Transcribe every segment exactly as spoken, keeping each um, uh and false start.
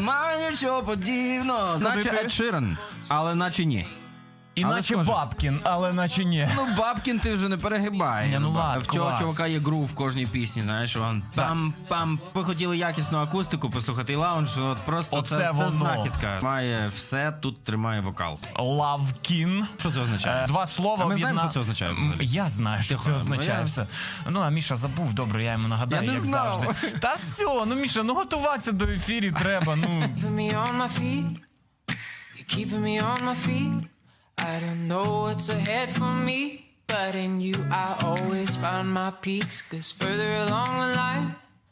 немає нічого подібного. Наче Ед Ширан, але наче ні. Іначе Бабкін, але наче ні. Ну, Бабкін ти вже не перегибай. Не, ну ладно, в цього клас. чувака є грув в кожній пісні, знаєш, він пам-пам. Ви хотіли якісну акустику послухати і лаунж, от просто Оце це, це воно. знахідка. Має все, тут тримає вокал. Лавкін. Що це означає? Е, Два слова. А ми знаємо, об'єдна- що це означає взагалі? Я знаю, що Тихо, це ну, означає я- все. Ну, а Міша забув, добре, я йому нагадаю, Я не як знав. завжди. Та все, ну, Міша, ну готуватися до ефірі треба, ну. Put me on my feet. You're keeping me on my feet. I don't know what's ahead for me, but in you I always find my peace. 'Cause further along the line,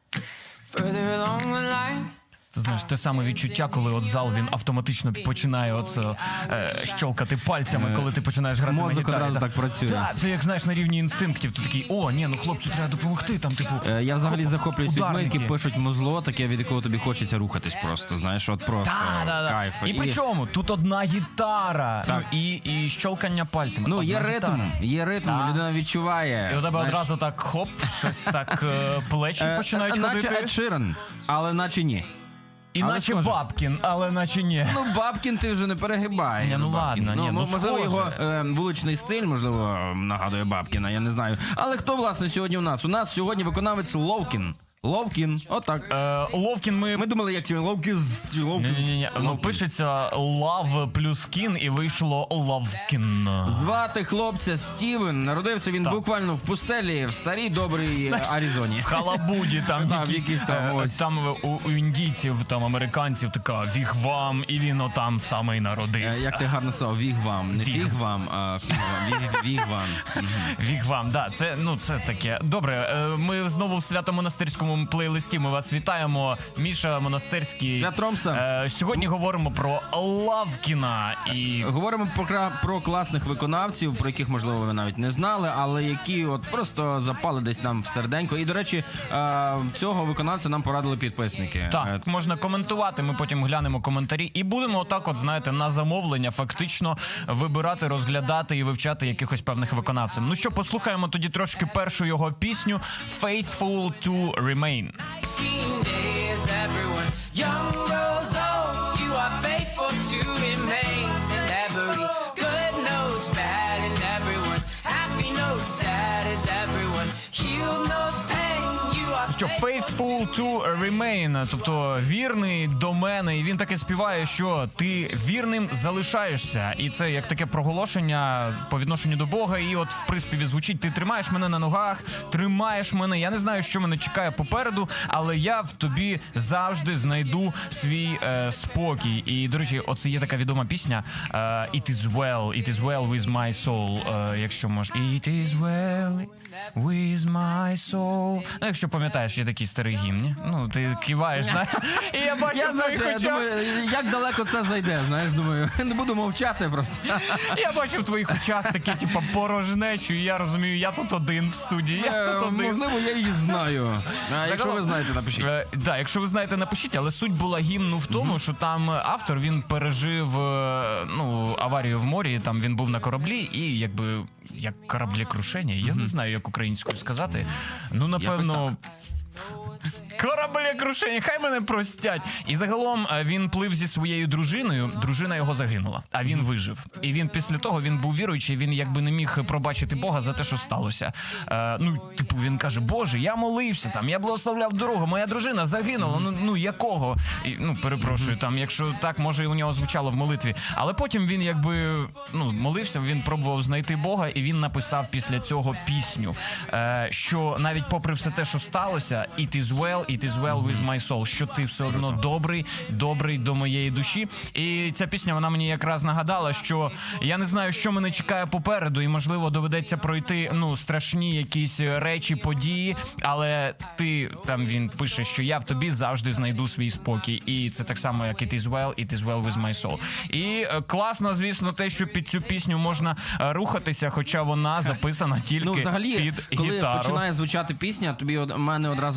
further along the line. Це, знаєш, те саме відчуття, коли от зал, він автоматично починає оце, е, щелкати пальцями, коли ти починаєш грати на Мозок гітарі. одразу Та- так працює. Та, це як, знаєш, на рівні інстинктів. Ти такий, о, ні, ну хлопцю треба допомогти, там, типу... Е, Я взагалі хоп, захоплююсь людьми, ударники. які пишуть музло, таке, від якого тобі хочеться рухатись просто, знаєш, от просто Та, да, да. кайф. І при чому? Тут одна гітара. Так. Ну, і, і щелкання пальцями. Ну, Одна є гітара. ритм, є ритм, Так. людина відчуває. І у тебе знаєш. одразу так хоп, щось так е, плечі Е, починають е, наче ходити. Ед Ширан, але наче ні. Іначе але схоже. Бабкін, але наче ні. Ну, Бабкін ти вже не перегибай. Ні, ну Бабкін. ладно, ні, ну, можливо, схоже. його е, вуличний стиль, можливо, нагадує Бабкіна, я не знаю. Але хто, власне, сьогодні у нас? У нас сьогодні виконавець Ловкін. Ловкін, отак. Е, Ловкін ми... Ми думали, як чи Ловкін, чи Ловкін. Ні-ні-ні, ну пишеться Love плюс Кін і вийшло Ловкін. Звати хлопця Стівен. Народився він Так. буквально в пустелі, в старій добрій е, Аризоні. В Халабуді, там Так, якісь, якісь там, е, ось. там у, у індійців, там американців така вігвам, і він отам саме й Е, народився. Як ти гарно сказав, віг вам. Не Віг. фіг вам, а фіг вам. Віг, віг вам. Мгм. Вігвам, да, це, ну, це таке. Добре, е, ми знову в Свято-Монастирському плейлисті, ми вас вітаємо. Міша Монастирський. Свят Ромса. Е, сьогодні говоримо про Лавкіна і... Говоримо про, кра- про класних виконавців, про яких, можливо, ви навіть не знали, але які от просто запали десь нам в серденько. І, до речі, е, цього виконавця нам порадили підписники. Е, Так, можна коментувати, ми потім глянемо коментарі і будемо отак от, знаєте, на замовлення фактично вибирати, розглядати і вивчати якихось певних виконавців. Ну що, послухаємо тоді трошки першу його пісню «Faithful to Remain». Seen days, everyone young grows old. You are faithful to remain. And every good knows bad, and everyone happy knows sad. Is everyone healed knows pain. You are Що «Faithful to Remain», тобто вірний до мене, і він таке співає, що ти вірним залишаєшся. І це як таке проголошення по відношенню до Бога. І от в приспіві звучить: ти тримаєш мене на ногах, тримаєш мене. Я не знаю, що мене чекає попереду, але я в тобі завжди знайду свій е, спокій. І, до речі, оце є така відома пісня е, «It is well, it is well with my soul», е, якщо можеш. «It is well with my soul». Ну, якщо пам'ятаєш, є такий старий гімн, ні? Ну, ти киваєш, знаєш, і я бачу Я, в знаєш, твоїх я очах. думаю, як далеко це зайде, знаєш, думаю, не буду мовчати просто. Я бачу в твоїх очах таке, типу, порожнечу, і я розумію, я тут один в студії, я Е, тут один. Можливо, я її знаю. А якщо ви знаєте, напишіть. Е, да, якщо ви знаєте, напишіть, але суть була гімну в тому, що там автор, він пережив е, ну, аварію в морі, там він був на кораблі, і якби, як кораблекрушення, я не знаю, як українською сказати, ну, напевно... Кораблекрушення, хай мене простять. І загалом е, він плив зі своєю дружиною, дружина його загинула, а він вижив. І він після того, він був віруючий, він якби не міг пробачити Бога за те, що сталося. Е, ну, типу, він каже: Боже, я молився, там, я благословляв дорогу, моя дружина загинула, ну, ну якого? І, ну, перепрошую, там, якщо так, може, і у нього звучало в молитві. Але потім він якби, ну, молився, він пробував знайти Бога, і він написав після цього пісню, е, що навіть попри все те, що сталося, it is well, it is well with my soul, що ти все одно добрий, добрий до моєї душі. І ця пісня, вона мені якраз нагадала, що я не знаю, що мене чекає попереду, і, можливо, доведеться пройти, ну, страшні якісь речі, події, але ти, там він пише, що я в тобі завжди знайду свій спокій. І це так само, як it is well, it is well with my soul. І е, класно, звісно, те, що під цю пісню можна е, рухатися, хоча вона записана тільки Ну, взагалі, під коли гітару. починає звучати пісня, тобі, от, у мене одразу такий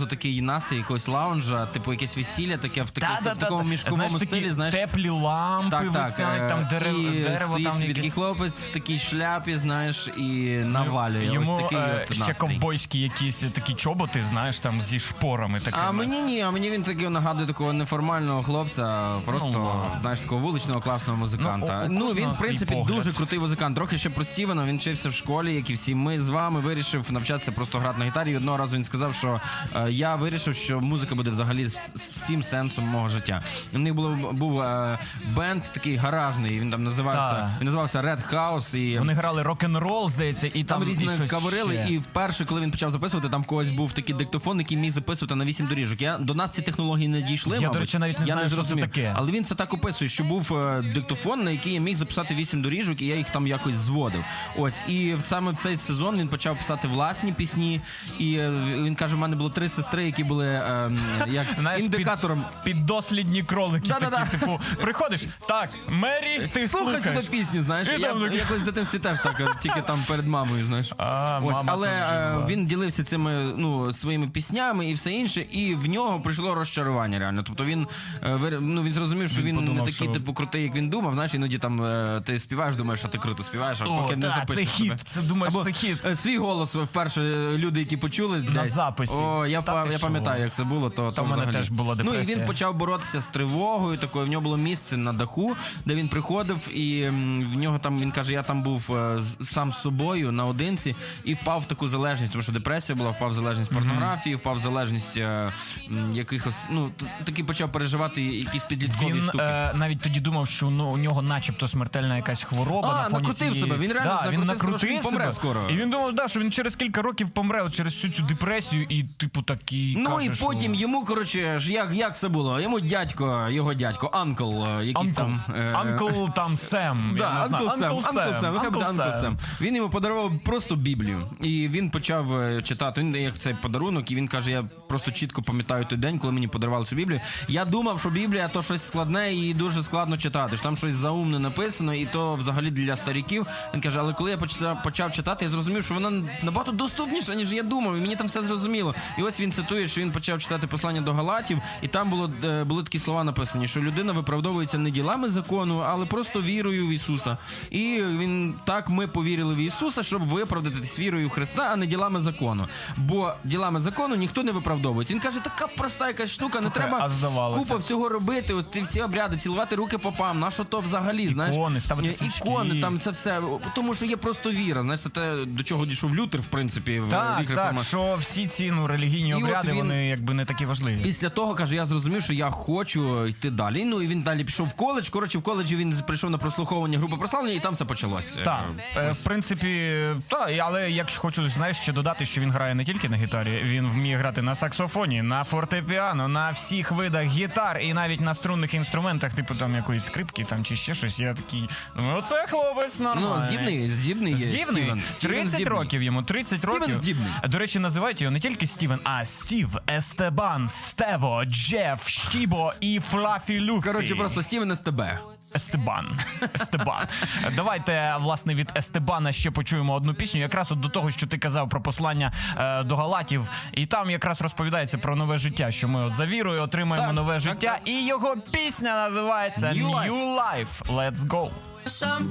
настрій якогось лаунжа, типу якесь весілля, таке в, таку, Да, в такому да, мішковому знаєш, стилі, такі знаєш. теплі лампи Так, так, висять, е, там дерево, і дерево стоїть там собі якесь. такий хлопець в такій шляпі, знаєш, і навалює. Йому ось такий е, от ще настрій. ковбойські якісь такі чоботи, знаєш, там зі шпорами такими. А мені ні, а мені він такий нагадує такого неформального хлопця, просто, Ну, знаєш, такого вуличного класного музиканта. Ну, у- у Ну, кожного він, в свій принципі, погляд. дуже крутий музикант. Трохи ще про Стівена, він вчився в школі, як і всі ми з вами, вирішив навчатися просто грати на гітарі. І одного разу він сказав, що е, я вирішив, що музика буде взагалі з, з всім сенсом мого життя. У них було, був е, бенд такий гаражний, він там називався, Так. він називався Red House. І Вони грали рок-н-рол, здається, і там, там різні і щось каверили, ще. і вперше, коли він почав записувати, там в когось був такий диктофон, який міг записувати на вісім доріжок. Я, до нас ці технології не дійшли, Я, до мабуть. речі, навіть не я знаю, не що це зрозумів. таке. Але він це так описує, що був е, диктофон, на який я міг записати вісім доріжок, і я їх там якось зводив. Ось, і в- саме в цей сезон він почав писати власні пісні, і е, він каже, в мене було три сестри, які були е, як Знаєш, індикатором. Під, піддослідні кролики Да-да-да. такі, типу, приходиш, так, Мері, ти Слухай слухаєш. сюди пісню, знаєш. І Я там такі- якось в дитинстві теж так, е, тільки там перед мамою, знаєш. А, Ось, мама але там вже е, була. він ділився цими ну своїми піснями і все інше, і в нього прийшло розчарування реально. Тобто він е, вир- ну він зрозумів, що Він він, подумав, не такий що- типу крутий, як він думав. Знаєш, іноді там е, ти співаєш, думаєш, що ти круто співаєш, а О, поки не та, запишеш це хіт, себе. це думаєш, Або, це хіт. е, свій голос вперше е, люди, які почули На десь. записі. О, я Та па- ти я що? пам'ятаю, як це було. То, то в мене взагалі. теж була Ну і депресія. він почав боротися з тривогою. Такою в нього було місце на даху, де він приходив, і м, в нього там він каже, я там був е, з- сам з собою наодинці і впав в таку залежність, тому що депресія була, впав в залежність порнографії, впав в залежність е, м, якихось, ну т- таки почав переживати якісь підліткові Він штуки. е, навіть тоді думав, що ну, у нього начебто смертельна якась хвороба А, на фоні накрутив цієї... себе, він реально да, він накрутив себе, що накрутив він помре себе. скоро. І він думав, да, що він через кілька років помре от через всю цю депресію і типу такий Ну каже, і потім що... йому, коротше, ж як, як це було? Йому дядько, його дядько, анкл, е, якийсь Анкл, там. е, Анкл там Сем. Да, я не знаю. Uncle Sam, Uncle Uncle Sam, нехай буде Uncle Uncle Sam. Sam. Він йому подарував просто Біблію. І він почав е, читати, він як цей подарунок, і він каже, я просто чітко пам'ятаю той день, коли мені подарували цю Біблію. Я думав, що Біблія то щось складне і дуже складно читати, що там щось заумне написано, і то взагалі для стариків. Він каже, але коли я почитав, почав читати, я зрозумів, що вона набагато доступніша, ніж я думав, і мені там все зрозуміло. І ось він цитує, що він почав читати послання до Галатів, і там було, е, були такі слова написані, що людина виправдовується не ділами закону, але просто вірою в Ісуса. І він так ми повірили в Ісуса, щоб виправдатись вірою в Христа, а не ділами закону. Бо ділами закону ніхто не виправдовується. Він каже, така проста якась штука, не Слухай, треба а здавалося. купа всього робити. От ті всі обряди, цілувати руки попам, на що то взагалі, знаєш? Ікони, ставити Е, свічки. Ікони, там це все. Тому що є просто віра. Знаєш, це те, до чого дійшов Лютер, в принципі, в Так, рік так, реформа. що всі ці ну, релігійні І от обряди, він- вони якби не такі важливі. Після того, каже, я зрозумів, що я хочу йти далі. Ну і він далі пішов в коледж. Коротше, в коледжі він прийшов на прослуховування групи прославлення, і там все почалось. Так, Е, е, ось. в принципі, так, але якщо хочу, знаєш, ще додати, що він грає не тільки на гітарі, він вміє грати на саксофоні, на фортепіано, на всіх видах гітар і навіть на струнних інструментах, типу там якоїсь скрипки там чи ще щось. Я такий, думаю, оце хлопець нормальний. Ну, здібний, здібний є. Здібний? Стівен. Стівен тридцять здібний. років йому, тридцять Стівен років. здібний. До речі, називають його не тільки Стівен, а Стів, Естебан, Стево, Джеф, Штібо і Флафі Люфі. Коротше, просто Стівен ес те бе. Естебан. Естебан. Давайте, власне, від Естебана ще почуємо одну пісню. Якраз от до того, що ти казав про послання е, до Галатів. І там якраз розповідається про нове життя, що ми от за вірою отримаємо Так, нове так, життя. так. І його пісня називається New Life. New Life. Let's go. some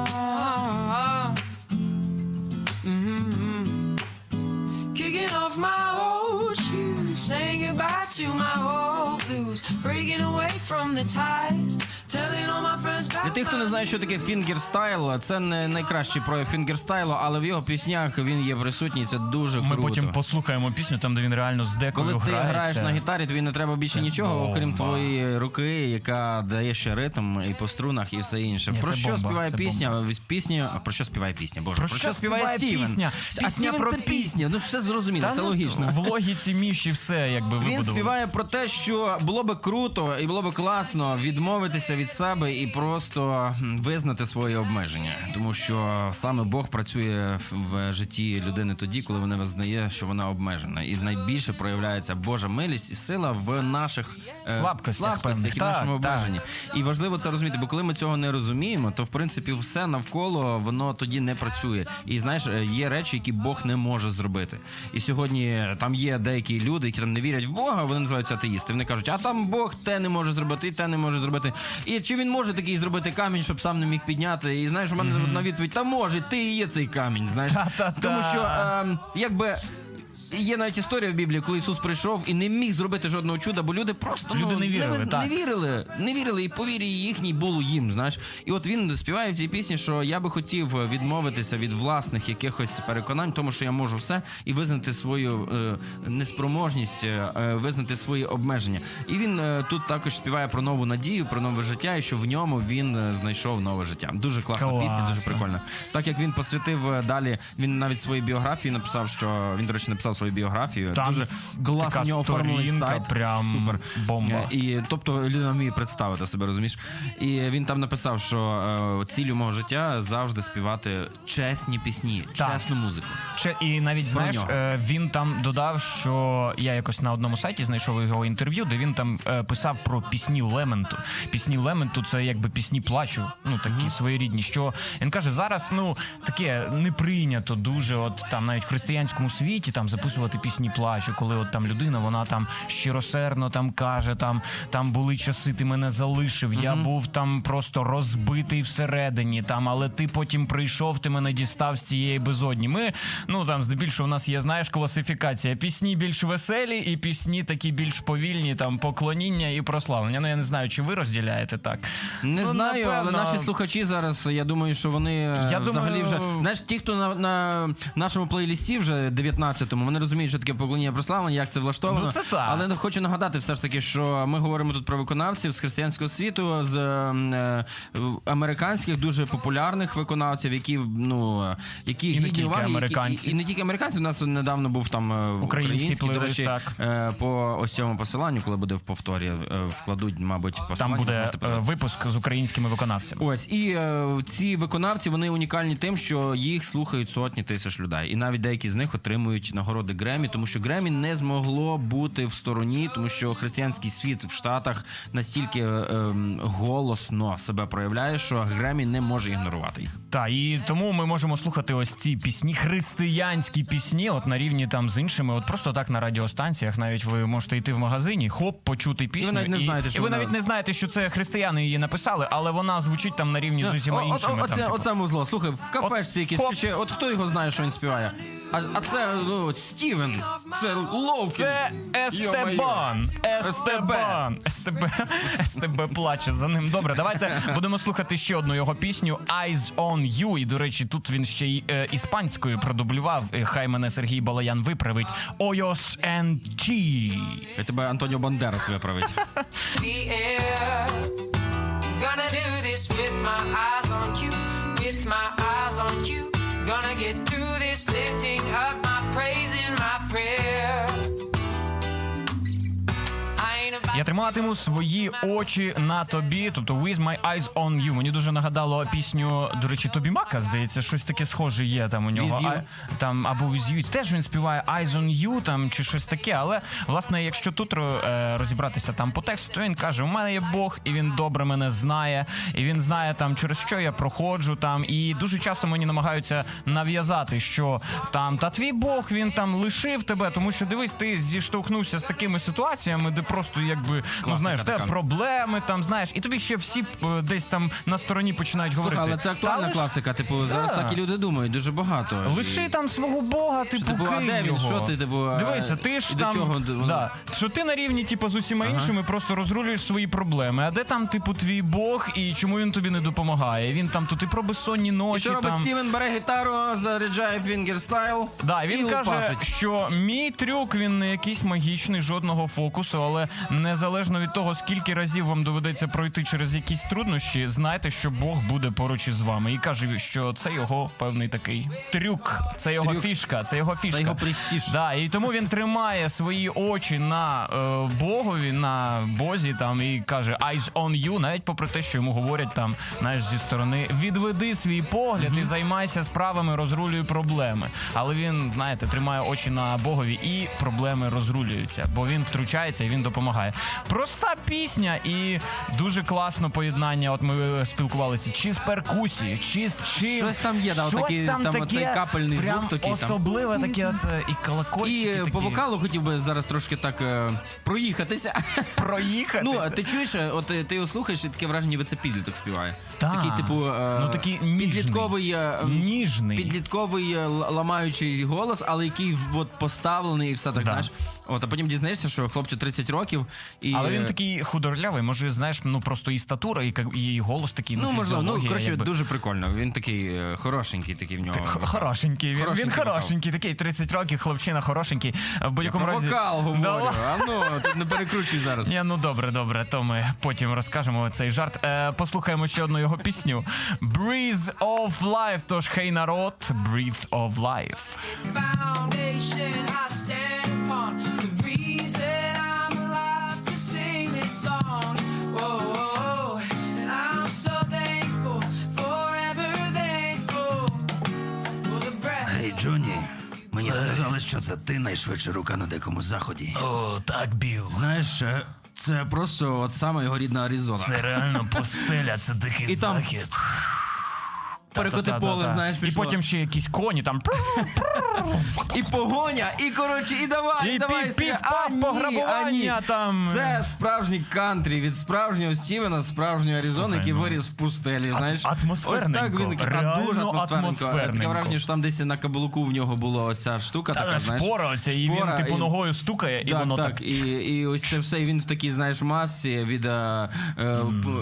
far. Mm-hmm. Kicking off my old shoes, saying goodbye to my old blues, breaking away from the ties, telling all my friends Для about тих, хто не знає, що таке фінгерстайл, це не найкращий прояв фінгерстайлу, але в його піснях він є присутній, це дуже Ми круто. потім послухаємо пісню, там, де він реально з декою Коли ти грається. граєш на гітарі, тобі не треба більше Це нічого, бомба. окрім твоєї руки, яка дає ще ритм і по струнах, і все інше. Ні, Про це що бомба, співає це пісня? Пісня, а про що співає пісня? Боже, Про про, що що співає співає Стівен? пісня? А Пісня Стівен про це пі- пісня. Ну все зрозуміло, Та, все ну, логічно. В логіці Міші все якби Він вибудовано. співає про те, що було би круто і було би класно відмовитися від себе і просто просто визнати свої обмеження, тому що саме Бог працює в житті людини тоді, коли вона визнає, що вона обмежена. І найбільше проявляється Божа милість і сила в наших е, Слабкостях, слабкостях і в так, нашому так. обмеженні. І важливо це розуміти, бо коли ми цього не розуміємо, то в принципі все навколо воно тоді не працює. І знаєш, є речі, які Бог не може зробити. І сьогодні там є деякі люди, які там не вірять в Бога, вони називаються атеїсти. Вони кажуть, а там Бог те не може зробити, і те не може зробити. І чи він може такий зробити камінь, щоб сам не міг підняти? І знаєш, у мене mm-hmm. на відповідь, та може, ти і є цей камінь, знаєш. Та-та-та. Тому що, е, якби... Є навіть історія в Біблії, коли Ісус прийшов і не міг зробити жодного чуда, бо люди просто люди ну, не вірили, не, так. не вірили, не вірили, і по вірі їхній було їм, знаєш. І от він співає в цій пісні, що я би хотів відмовитися від власних якихось переконань, тому що я можу все, і визнати свою е, неспроможність, е, визнати свої обмеження. І він е, тут також співає про нову надію, про нове життя, і що в ньому він е, знайшов нове життя. Дуже класна Класно. пісня, дуже прикольна. Так як він посвятив далі, він навіть в своїй біографії написав, що він, до речі, написав свою біографію. Там дуже класно у нього оформлений сайт. Прям супер. Бомба. І, тобто людина вміє представити себе, розумієш? І він там написав, що е, ціллю мого життя завжди співати чесні пісні, так. чесну музику. Че, і навіть, Про знаєш, нього. е, він там додав, що я якось на одному сайті знайшов його інтерв'ю, де він там е, писав про пісні лементу. Пісні лементу — це якби пісні плачу, ну такі mm-hmm. своєрідні. Що він каже, зараз, ну, таке не прийнято дуже, от там навіть в християнському світі там записувати пісні плачу, коли от там людина, вона там щиросердно там каже, там, там були часи, ти мене залишив, mm-hmm. я був там просто розбитий всередині, там, але ти потім прийшов, ти мене дістав з цієї безодні. Ми, ну там здебільшого у нас є, знаєш, класифікація. Пісні більш веселі і пісні такі більш повільні, там, поклоніння і прославлення. Ну, я не знаю, чи ви розділяєте так. Не ну, знаю, напевно... але наші слухачі зараз, я думаю, що вони я взагалі думаю... вже... Знаєш, ті, хто на, на нашому плейлісті вже дев'ятнадцятому, вони розуміють, що таке поклоніння прославлення, як це влаштовано. Ну, це так. Але хочу нагадати все ж таки, що ми говоримо тут про виконавців з християнського світу, з е, американських дуже популярних виконавців, які, ну, які і гідні уваги. Американці. І, і не тільки американці, у нас недавно був там український, український плейлист, до речі, так. е, по ось цьому посиланню, коли буде в повторі, е, вкладуть, мабуть, посилання. Там буде випуск з українськими виконавцями. Ось, і е, ці виконавці, вони унікальні тим, що їх слухають сотні тисяч людей. І навіть деякі з них отримують нагороди Греммі, тому що Греммі не змогло бути в стороні, тому що християнський світ в Штатах настільки е, е, голосно себе проявляє, що Греммі не може ігнорувати їх. Так, і тому ми можемо слухати ось ці пісні, християнські пісні, от на рівні там з іншими, от просто так на радіостанціях, навіть ви можете йти в магазині, хоп, почути пісню, і ви навіть не знаєте, і, що і ви вона... навіть не знаєте, що це християни її написали, але вона звучить там на рівні з усіма іншими. О, оце, там, оце музло. Слухай, в кафешці якісь спіче, от хто його знає, що він співає? А, а це, ну, Стівен, це Лоукін. Це Естебан. Естебан. СТБ. СТБ плаче за ним. Добре, давайте будемо слухати ще одну його пісню «Eyes on You». І, до речі, тут він ще й е, іспанською продублював. Хай мене Сергій Балаян виправить. «Ойос ен ті». Я тебе Антоніо Бандерас виправить. Gonna do this with my eyes on you, with my eyes on you. Gonna get through this, lifting up my praise in my prayer. Я триматиму свої очі на тобі, тобто «With my eyes on you». Мені дуже нагадало пісню, до речі, Тобі Мака, здається, щось таке схоже є там у нього. А, там, або «With you». Теж він співає «Eyes on you», там, чи щось таке. Але, власне, якщо тут е, розібратися там по тексту, то він каже, у мене є Бог, і він добре мене знає, і він знає, там, через що я проходжу, там, і дуже часто мені намагаються нав'язати, що там, та твій Бог, він там лишив тебе, тому що, дивись, ти зіштовхнувся з такими ситуаціями, де просто, якби, ну, знаєш, те проблеми, там, знаєш, і тобі ще всі е, десь там на стороні починають Слухай, говорити. але це актуальна лиш... класика, типу, зараз Да. так і люди думають, дуже багато. Лиши там свого Бога, типу, типу, а кинь де він, його. що ти, типу, а, Дивися, ти ж і до там, чого? да, що ти на рівні, типу, з усіма Ага. іншими просто розрулюєш свої проблеми. А де там, типу, твій Бог і чому він тобі не допомагає? Він там тут і про безсонні І ночі, що робить там... Стівен? Бере гітару, заряджає фінгерстайл. Да, він і каже, лупашить. що мій трюк, він не якийсь магічний, жодного фокусу, але не залишає незалежно від того, скільки разів вам доведеться пройти через якісь труднощі, знайте, що Бог буде поруч із вами. І каже, що це його певний такий трюк, це його Трюк. фішка, це його фішка. Це його престиж. Да, і тому він тримає свої очі на е, Богові, на Бозі там і каже «Eyes on you», навіть попри те, що йому говорять там, знаєш, зі сторони «Відведи свій погляд і займайся справами, розрулюй проблеми». Але він, знаєте, тримає очі на Богові і проблеми розрулюються, бо він втручається і він допомагає. Проста пісня і дуже класно поєднання. От ми спілкувалися чи з перкусією, чи з чим. Щось там є, да, Щось отакий, там там таке оцей капельний звук прям такий, там. особливе таке, оце і колокольчики І такі. по вокалу хотів би зараз трошки так е, проїхатися. Проїхатися. Ну, ти чуєш, е, от е, ти його слухаєш, і таке враження, ніби це підліток співає. Так. Такий, типу, е, Ну, такий ніжний. підлітковий, е, Ніжний. підлітковий е, л- ламаючий голос, але який от поставлений і все так, Да. знаєш. От, а потім дізнаєшся, що хлопцю тридцять років. І, Але він е, такий худорлявий, може, знаєш, ну просто і статура, і, как- і голос такий, ну, Ну, можливо, ну, фізіологія, коротше, якби. дуже прикольно. Він такий е, хорошенький, такий в нього. Так, х- вокал. хорошенький, він, Хорошенький він вокал. хорошенький, такий тридцять років, хлопчина хорошенький. В Я будь-якому про разі. вокал говорю. Да, А ну, тут не перекручуй зараз. Ні, ну добре, добре, то ми потім розкажемо цей жарт. Е, послухаємо ще одну його пісню. Breathe of Life, тож хей народ, Breathe of Life. Foundation I stand upon, the reason I'm alive to sing this song. Whoa, whoa, whoa. And I'm so thankful, forever thankful for the breath. Гей, Джонні, мені сказали, що це ти найшвидша рука на Дикому Заході. О, так, Біл. Знаєш, е, це просто от саме його рідна Аризона. Це реально пустеля, це дикий І там захід. перекоти Та-та-та-та-та. поле, знаєш, І пішло. потім ще якісь коні там. І погоня, і коротше, і давай, І і давай. пів- Сергій. пів-пав, А, ні, пограбування а, ні. там. Це справжній кантрі від справжнього Стівена, справжньої Аризони, Слухай, який ну, виріс в пустелі, знаєш. атмосферненько, Ось так він такий, а, реально дуже атмосферненько. атмосферненько. Таке враження, що там десь на каблуку в нього була ось ця штука така, Та знаєш. шпора оця, і він Шпора, типу і- ногою стукає, і Так, воно так, так. І, і ось це все, і він в такій, знаєш, масці від, е, е,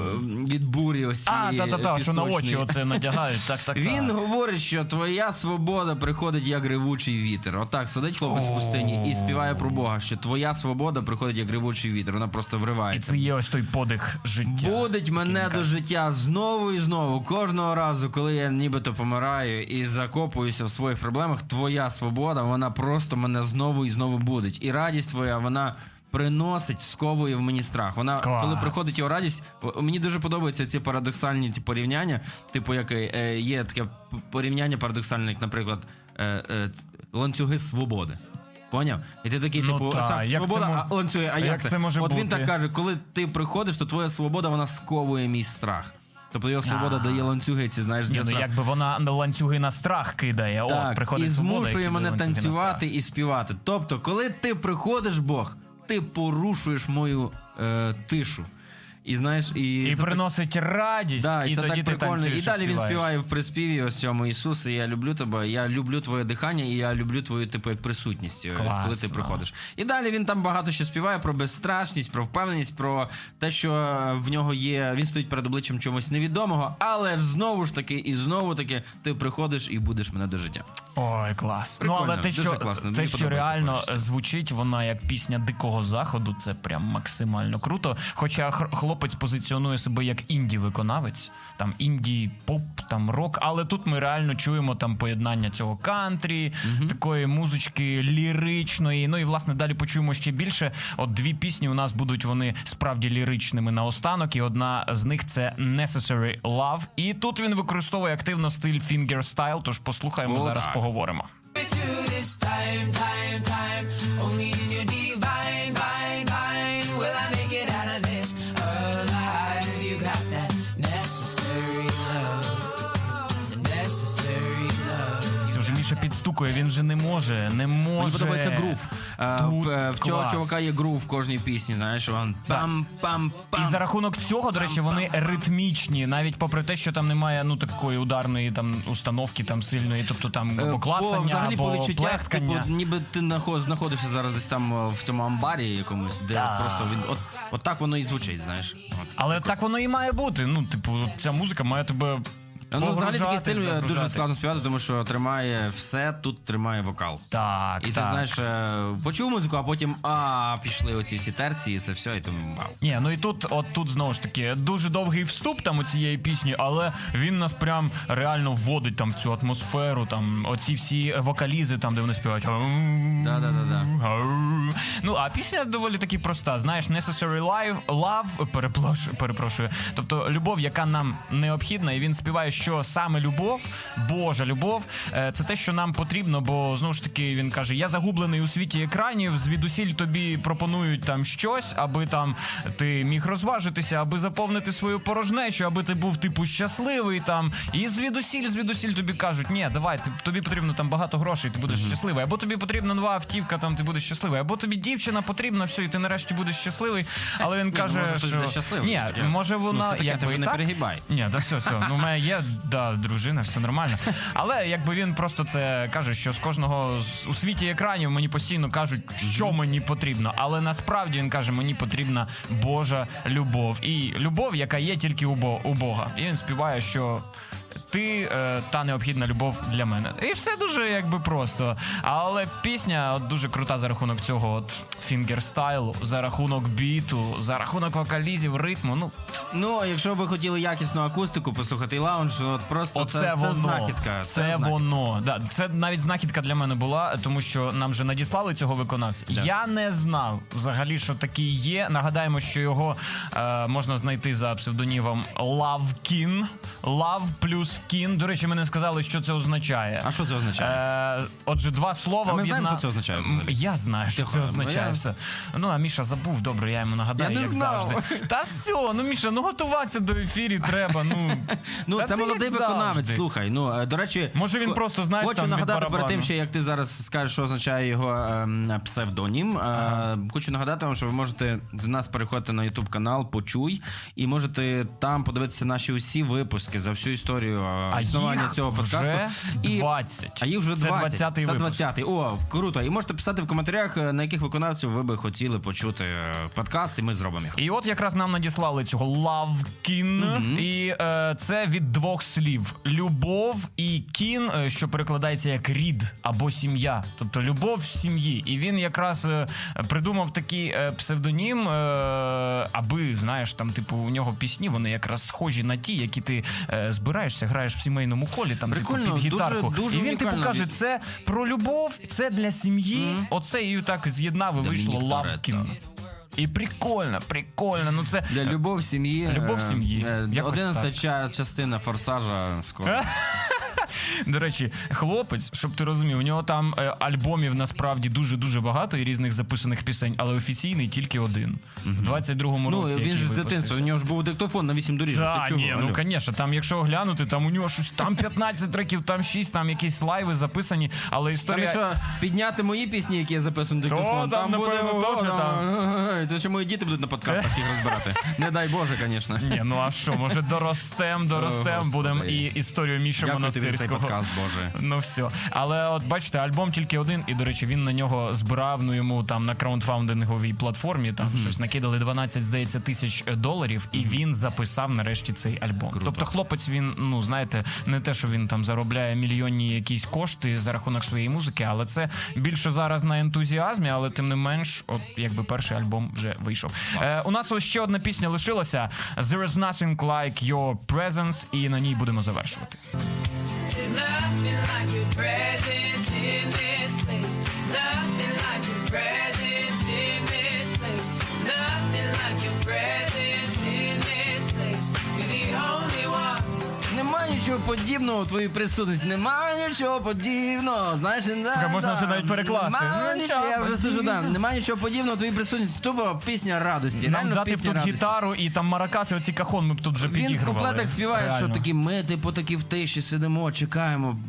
п- від бурі ось А, цієї та-та-та, що на очі пісочної. оце надягають, так, так, Він так. говорить, що твоя свобода приходить як ревучий вітер. Отак сидить хлопець в пустині і співає про Бога, що твоя свобода приходить як ревучий вітер. Вона просто І вривається. це є ось той подих життя. Будить мене Який до він життя знову і знову. Кожного разу, коли я нібито помираю і закопуюся в своїх проблемах, твоя свобода, вона просто мене знову і знову будить. І радість твоя, вона приносить, сковує в мені страх. Вона, Клас. коли приходить його радість, о, мені дуже подобаються ці парадоксальні ті порівняння. Типу, як е, є таке п- порівняння парадоксальне, як, наприклад, е, е, ц- ланцюги свободи. Поняв? І ти такий, Ну типу, та, так, як свобода, це мо- а ланцюги, а, а як, як це? це може От він бути? так каже, коли ти приходиш, то твоя свобода, вона сковує мій страх. Тобто його свобода А. дає ланцюги ці, знаєш, Ні, для ну страху. якби вона на ланцюги на страх кидає, о, Так, приходить і свобода, змушує кидає мене ланцюги на танцювати страх. і співати. Тобто, коли ти приходиш, Бог, ти порушуєш мою е, тишу. І знаєш, і, І це приносить радість, так, і це тоді так ти прикольно. танцюєш І далі він співаєш. співає в приспіві ось цьому Ісусе, я люблю тебе, я люблю твоє дихання, і я люблю твою типу як присутність, е, Класно. коли ти приходиш. І далі він там багато ще співає про безстрашність, про впевненість, про те, що в нього є, він стоїть перед обличчям чогось невідомого, але ж знову ж таки і знову таки ти приходиш і будеш мене до життя. Ой, клас. Прикольно, Ну, але те, дуже що, класно, те, мені що подобається реально творчість. звучить, вона як пісня Дикого Заходу, це прям максимально круто. Хоча хр- хлопець позиціонує себе як інді-виконавець, там інді-поп, там рок, але тут ми реально чуємо там поєднання цього кантрі, такої музички ліричної. Ну і, власне, далі почуємо ще більше. От дві пісні у нас будуть вони справді ліричними наостанок, і одна з них це Necessary Love. І тут він використовує активно стиль фінгерстайл, тож послухаємо, О, зараз так. поговоримо. Through this time, time, time, only in your divine, vine, vine, will I make it out of this alive? You got that necessary love, the necessary love. Все вже Міша підстукує, він же не може, не може. Мені подобається грув. Е, Тут В, е, в цього клас. чувака є грув в кожній пісні, знаєш, він пам-пам-пам. І за рахунок цього, до речі, вони ритмічні, навіть попри те, що там немає ну такої ударної там установки там сильної, тобто там Е, або по, клацання, взагалі, по або відчуттях, плескання. типу, ніби ти нахо- знаходишся зараз десь там е, в цьому амбарі якомусь, де Так. просто він от, от так воно і звучить, знаєш. От. Але так воно і має бути. Ну, типу, ця музика має тебе Ну, взагалі такий погружати, стиль дуже загружати. складно співати, тому що тримає все, тут тримає вокал. Так, І так. ти знаєш, е, почув музику, а потім а пішли оці всі терції, і це все, і тому вау. Ні, ну і тут, от тут знову ж таки, дуже довгий вступ там у цієї пісні, але він нас прям реально вводить там в цю атмосферу, там оці всі вокалізи, там, де вони співають. Да-да-да-да. Ну, а пісня доволі таки проста. Знаєш, necessary life, love, перепрошую, перепрошую. Тобто любов, яка нам необхідна, і він співає, що саме любов, Божа любов, е, це те, що нам потрібно, бо знову ж таки він каже: я загублений у світі екранів, звідусіль тобі пропонують там щось, аби там ти міг розважитися, аби заповнити свою порожнечу, аби ти був типу щасливий там. І звідусіль, звідусіль тобі кажуть: ні, давай, ти, тобі потрібно там багато грошей, ти будеш mm-hmm. щасливий, або тобі потрібна нова автівка, там ти будеш щасливий, або тобі дівчина потрібна, все, і ти нарешті будеш щасливий. Але він каже, ну, що ні, таке. може вона, ну, це таке, якби ти вже і не так. перегибай. Ні, да все, все. Ну, у мене є, да, дружина, все нормально. Але якби він просто це каже, що з кожного з- у світі екранів мені постійно кажуть, що мені потрібно. Але насправді він каже, мені потрібна Божа любов. І любов, яка є тільки у, Бо, у Бога. І він співає, що ти е, та необхідна любов для мене. І все дуже якби просто. Але пісня от дуже крута за рахунок цього от фінгерстайлу, за рахунок біту, за рахунок вокалізів, ритму. Ну, Ну, якщо ви хотіли якісну акустику послухати і лаунж, от просто Оце це, це воно. знахідка. Це, знахідка. воно. Да, це навіть знахідка для мене була, тому що нам же надіслали цього виконавця. Да. Я не знав взагалі, що такий є. Нагадаємо, що його е, можна знайти за псевдонімом Лавкін. Лав плюс кін. До речі, ми не сказали, що це означає. А що це означає? Е, отже, два слова. А ми знаємо, об'єдна- що це означає М, взагалі? Я знаю, що Тихо, це бо означає я- все. Ну, а Міша забув, добре, я йому нагадаю, Я не як знав. завжди. Та все, ну Міша, ну готуватися до ефірів треба. Ну, Ну, та це ти молодий як виконавець, завжди. слухай. Ну, е, до речі, Може, він хо- просто, знаєш, хочу там від нагадати перед барабану. тим, що як ти зараз скажеш, що означає його ем, псевдонім. Е, Ага. Хочу нагадати вам, що ви можете до нас переходити на YouTube канал Почуй і можете там подивитися наші усі випуски за всю історію е, А існування їх цього подкасту. вже І- двадцять. А їх вже Це двадцять. двадцятий Це випуск. двадцятий. О, круто. І можете писати в коментарях, е, на яких виконавців ви би хотіли почути е, подкаст, і ми зробимо його. І от якраз нам надіслали цього Лавкін, Мгм. і е, це від двох слів: любов і кін, е, що перекладається як рід або сім'я, тобто любов в сім'ї. І він якраз е, придумав такий е, псевдонім, е, аби, знаєш, там, типу, у нього пісні, вони якраз схожі на ті, які ти е, збираєшся, граєш в сімейному колі, там, типу, Прикольно, під гітарку. дуже- дуже і він, типу, унікально. каже, це про любов, це для сім'ї. Мгм. Оце і так з'єднав, і вийшло Домінік Лавкін. Торетто. І прикольно, прикольно. Ну це Для любов в сім'ї. Любов в е, сім'ї. е, Якось Одинадцята так. ча- частина форсажа скоро. До речі, хлопець, щоб ти розумів, у нього там е, альбомів насправді дуже-дуже багато і різних записаних пісень, але офіційний тільки один. В двадцять другому Ну, році. він який же з випустився. дитинства, у нього ж був диктофон на вісім доріжок. Так, Ти чого? ні, ну, Алло. звісно, там, якщо оглянути, там у нього щось, там п'ятнадцять треків, там шість, там якісь лайви записані, але Там, історія... якщо підняти мої пісні, які я записую на диктофон, То, там, буде... напевно, ого, теж там. То що мої діти будуть на подкастах їх розбирати. Не дай Боже, звісно. Ні, ну а що, може доростем, доростем, Господи. будемо і історію Міші Дякую тобі за цей Монастирського. подкаст, Боже. Ну все. Але от бачите, альбом тільки один, і, до речі, він на нього збирав, ну йому там на краундфаундинговій платформі, там mm-hmm. щось накидали дванадцять, здається, тисяч доларів, і він записав нарешті цей альбом. Круто. Тобто хлопець, він, ну знаєте, не те, що він там заробляє мільйонні якісь кошти за рахунок своєї музики, але це більше зараз на ентузіазмі, але тим не менш, от якби перший альбом вже вийшов. Е, у нас ось ще одна пісня лишилася There is nothing like your presence, і на ній будемо завершувати. There's nothing like your presence in this place. Nothing like your presence in this place. Nothing like your presence in this place. You're the only one. Немає нічого подібного у твоїй присутності. Немає нічого подібного. Знаєш, не Слухай, можна вже навіть перекласти. Немає Ну, нічого, я вже подібного. сижу там. Немає нічого подібного у твоїй присутності. Тупо пісня радості. Нам Реально дати б пісня тут радості. гітару і там маракаси, оці кахон ми б тут вже Він в підігрували. куплетах співає, що Реально. такі ми, типу, такі в тиші сидимо, чекаємо.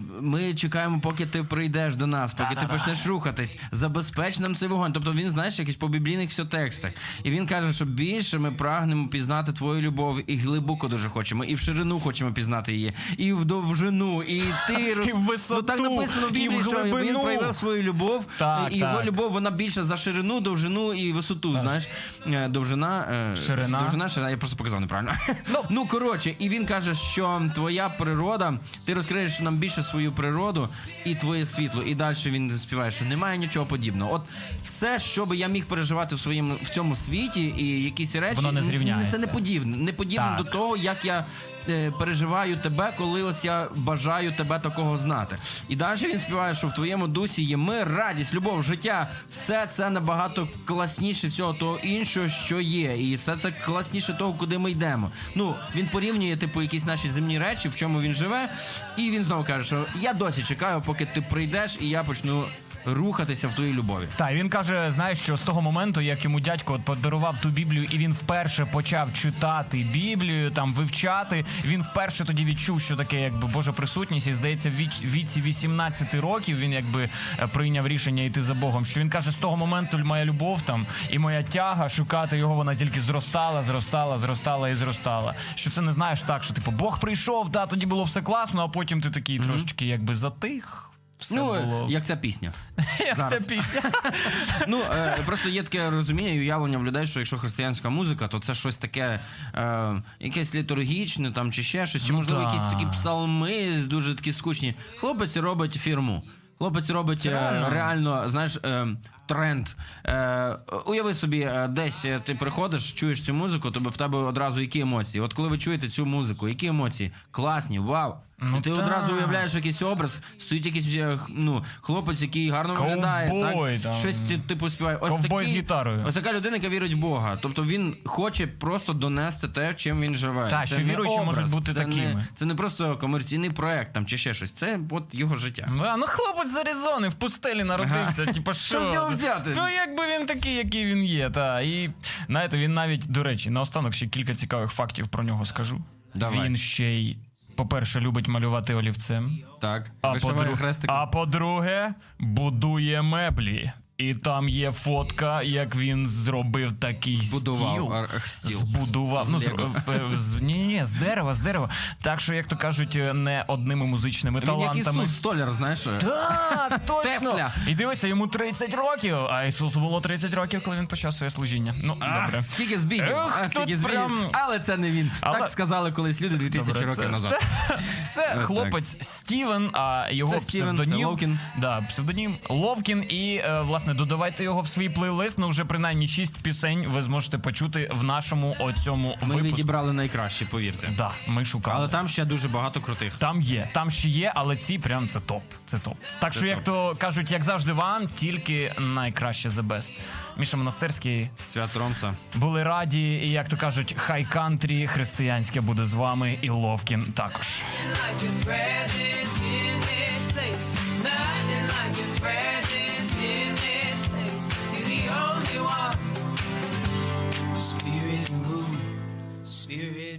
ми чекаємо, поки ти прийдеш до нас, поки Та-да-да. ти почнеш рухатись, забезпеч нам цей вогонь. Тобто він, знаєш, якийсь по біблійних все текстах. І він каже, що більше ми прагнемо пізнати твою любов, і глибоко дуже хочемо, і в ширину хочемо пізнати її, і в довжину, і ти... І в висоту, Ну, так написано в і в Біблії, що він глибину. проявив свою любов, Так, і його так. любов, вона більше за ширину, довжину і висоту, знаєш. Е, Довжина... е, Ширина. Довжина, ширина, я просто показав неправильно. Ну, ну, коротше, і він каже, що твоя природа, ти розкриєш нам більше свою природу і твоє світло. І далі він співає, що немає нічого подібного. От все, що би я міг переживати в своєму в цьому світі, і якісь речі, Воно не зрівняється. це не подібне. Не подібне Так. до того, як я е, переживаю тебе, коли ось я бажаю тебе такого знати. І далі він співає, що в твоєму дусі є мир, радість, любов, життя. Все це набагато класніше всього того іншого, що є. І все це класніше того, куди ми йдемо. Ну, він порівнює, типу, якісь наші земні речі, в чому він живе. І він знову каже, що я досі чекаю, поки ти прийдеш, і я почну рухатися в твоїй любові. Так, він каже, знаєш, що з того моменту, як йому дядько от подарував ту Біблію, і він вперше почав читати Біблію, там вивчати, він вперше тоді відчув, що таке якби Божа присутність, і здається, в віч- віці вісімнадцяти років він якби е, прийняв рішення йти за Богом. Що він каже, з того моменту моя любов там і моя тяга шукати його, вона тільки зростала, зростала, зростала і зростала. Що це не знаєш так, що типу Бог прийшов, та тоді було все класно, а потім ти такий mm-hmm. трошечки якби затих. Все ну, було. як ця пісня. Як Зараз. ця пісня. Ну, е, просто є таке розуміння і уявлення в людей, що якщо християнська музика, то це щось таке, е, якесь літургічне там, чи ще щось, чи, Ну, можливо, да. якісь такі псалми дуже такі скучні. Хлопець робить фірму. Хлопець робить е, реально. реально, знаєш, е, тренд. Е, уяви собі, е, десь ти приходиш, чуєш цю музику, то в тебе одразу які емоції? От коли ви чуєте цю музику, які емоції? Класні, вау! Ну, і ти та. одразу уявляєш якийсь образ, стоїть якийсь е, ну, хлопець, який гарно виглядає, Ковбой, так? там. Щось типу співає. Ось Ковбой такий, з гітарою. Ось така людина, яка вірить в Бога. Тобто він хоче просто донести те, чим він живе. Так, це що не віруючі образ, можуть бути це такими. Не, це не просто комерційний проект там, чи ще щось. Це от його життя. Да, ну хлопець з Аризони в пустелі народився, Ага. типа що? Що з нього взяти? Ну якби він такий, який він є, та. І знаєте, він навіть, до речі, наостанок ще кілька цікавих фактів про нього скажу. Давай. Він ще й, по-перше, любить малювати олівцем. Так. А, Вишиває по-друге, хрестиком. а по-друге, будує меблі. І там є фотка, як він зробив такий Збудував стіл. ар- стіл. Збудував. З Ну, з, Лего. е, з, ні, ні, з дерева, з дерева. Так що, як то кажуть, не одними музичними Він як талантами. Ісус Столяр, знаєш. Так, точно. Тефля. І дивися, йому тридцять років, а Ісусу було тридцять років, коли він почав своє служіння. Ну, А, добре. скільки збігів, Ех, а, скільки тут збігів. прям- Але це не він. Але- Так сказали колись люди дві тисячі Добре, років це- назад. Це От хлопець Стівен, а його Це Стівен, псевдонім... це Ловкін. Да, псевдонім Ловкін. І, е, власне, додавайте його в свій плейлист. Ну, вже принаймні шість пісень ви зможете почути в нашому оцьому Ми випуску. відібрали найкраще, повірте. Да, ми шукали. Але там ще дуже багато крутих. Там є, там ще є, але ці прям це топ. Це топ. Так що, топ. як то кажуть, як завжди вам, тільки найкраще the best. Міша Монастирський, Свят Ромса. були раді, і як то кажуть, хай кантрі християнське буде з вами, і Ловкін також. Like your presence in this place. Nothing like your presence in this place. You're the only one. Spirit move, spirit